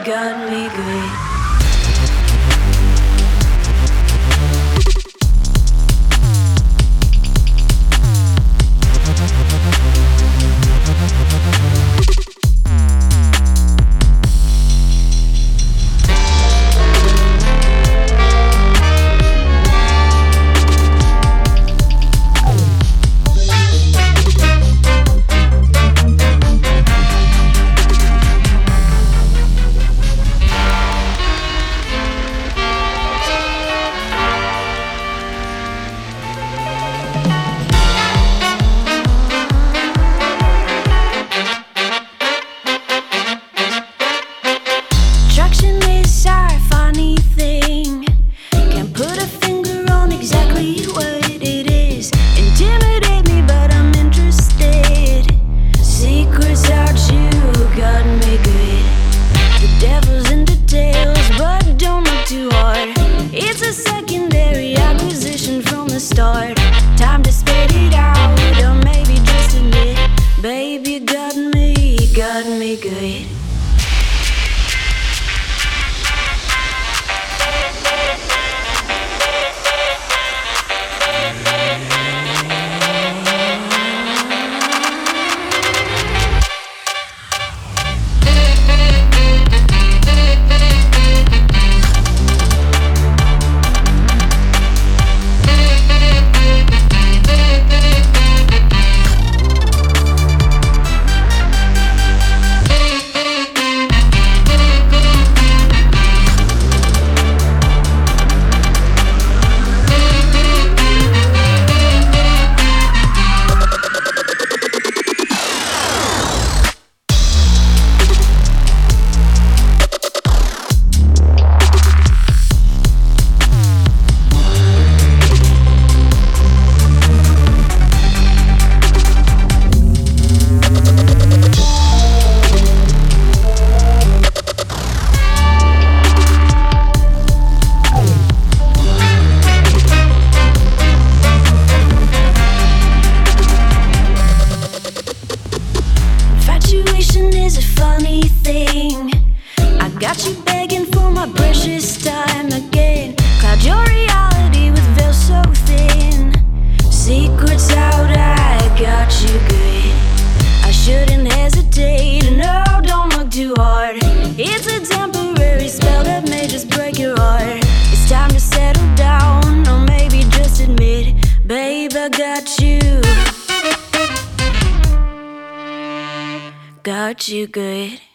got me good. Start. Time to spit it out, or maybe just admit, baby, you got me good. Is a funny thing. I got you begging for my precious time again. Cloud your reality with veil so thin. Secrets out, I got you good. I shouldn't hesitate, no, don't look too hard. It's a temporary spell that may just break your heart. It's time to settle down, or maybe just admit, babe, I got you good.